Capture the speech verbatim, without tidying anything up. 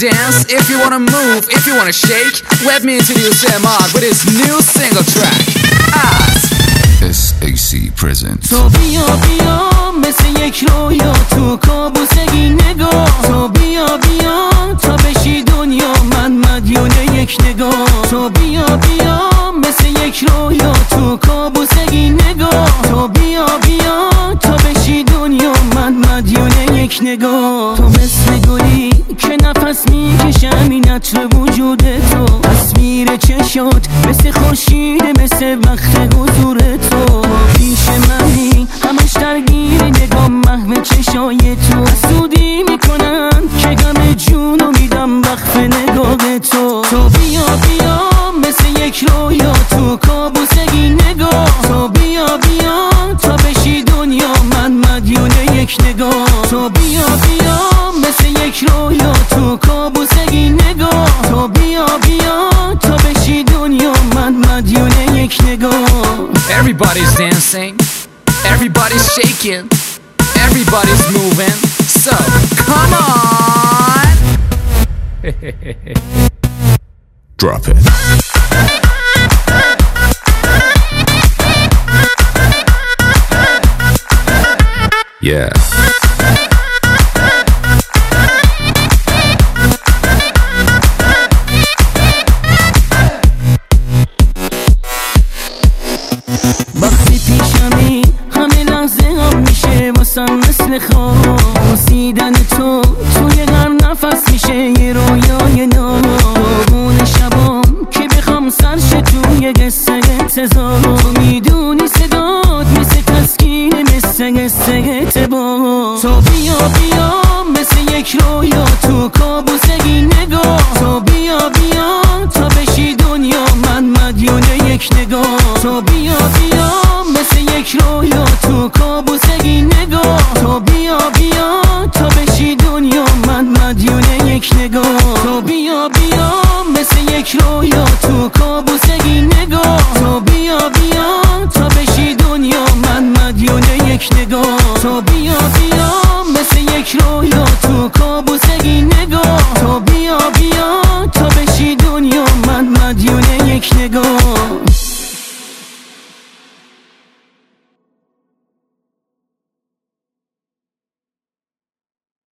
dance, if you wanna move, if you wanna shake, let me introduce Ahmad with his new single track, As. اس ای سی presents. تو بیا بیا مثل یک رویا تو کابوسگی نگاه، تو بیا بیا تا بشی دنیا من مدیون یک نگاه، تو بیا بیا مثل یک رویا تو کابوسگی نگاه، تو بیا بیا تا بشی دنیا من مدیون یک نگاه، تو مثل گلی که نفس میکشم این عطر وجود تو، تصویر چشات مثل خورشید مثل وقت حضور تو، پیش منی همش درگیر نگاه محو چشای تو، حسودی میکنن که غم جونو میدم وقف نگاه تو، تو بیا بیا مثل یک رویا تو کابوسگی نگاه، تو بیا بیا تا بشی دنیا من مدیون یک نگاه، تو بیا بیا مثل یک رویا تو کابوسگی نگاه، تو بیا بیا تا بشی دنیا من مدیون یک نگاه. Everybody's dancing, everybody's shaking, everybody's moving, so come on. Drop it. Yeah. وقتی پیشمی همه لحظه هم میشه واسم مثل خواب، بوسیدن تو توی هر نفس میشه یه رویای ناب، بابون شبام که بخوام سرش توی قصه انتظار، تو میدونی صدات مثل تسکین مثل قصه اعتبار، تو بیا بیا مثل یک رویا تو کابوسگی نگاه، تو بیا بیا تا بشی دنیا من مدیون یک نگاه، تو بیا بیا مثل یک رویا تو کابوسگی نگاه، تو بیا بیا تا بشی دنیا من مدیون یک نگاه، تو بیا بیا مثل یک رویا تو کابوسگی نگاه، تو بیا بیا تا بشی دنیا من مدیون یک نگاه، تو بیا بیا مثل یک رویا تو کابوسگی نگاه، تو بیا بیا تا بشی دنیا من مدیون یک نگاه.